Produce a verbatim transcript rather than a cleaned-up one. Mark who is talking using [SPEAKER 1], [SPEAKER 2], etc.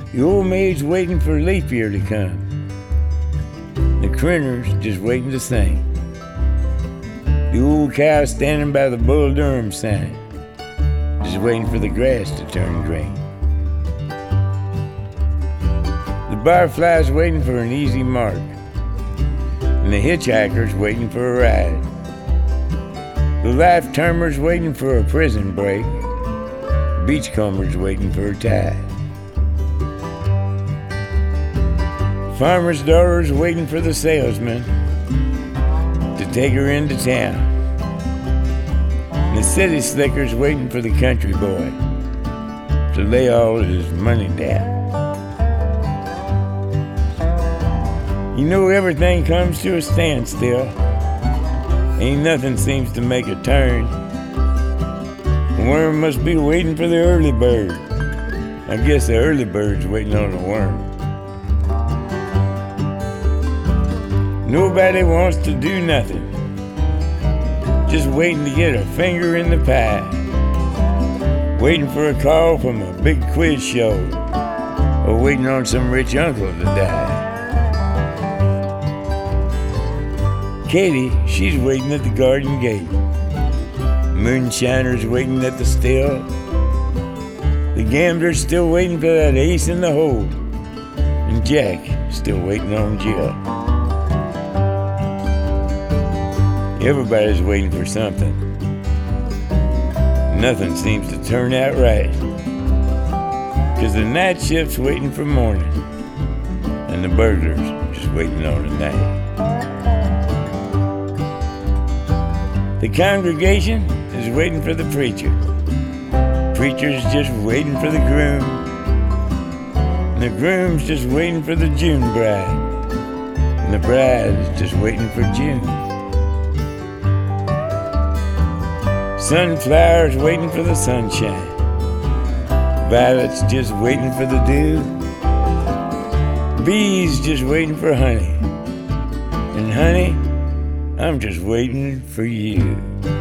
[SPEAKER 1] The old maid's waiting for leap year to come. The crinner's just waiting to sing. The old cow standing by the Bull Durham sign, just waiting for the grass to turn green. The barfly's waiting for an easy mark, and the hitchhiker's waiting for a ride. The life-termer's waiting for a prison break. The beachcomber's waiting for a tide. Farmer's daughter's waiting for the salesman to take her into town. And the city slicker's waiting for the country boy to lay all his money down. You know everything comes to a standstill. Ain't nothing seems to make a turn. The worm must be waiting for the early bird. I guess the early bird's waiting on the worm. Nobody wants to do nothing, just waiting to get a finger in the pie, waiting for a call from a big quiz show, or waiting on some rich uncle to die. Katie, she's waiting at the garden gate. Moonshiner's waiting at the still. The gambler's still waiting for that ace in the hole, and Jack still waiting on Jill. Everybody's waiting for something. Nothing seems to turn out right, 'cause the night shift's waiting for morning, and the burglar's just waiting on the night. The congregation is waiting for the preacher. Preacher's just waiting for the groom, and the groom's just waiting for the June bride, and the bride is just waiting for June. Sunflower's waiting for the sunshine. Violet's just waiting for the dew. Bees just waiting for honey. And honey, I'm just waiting for you.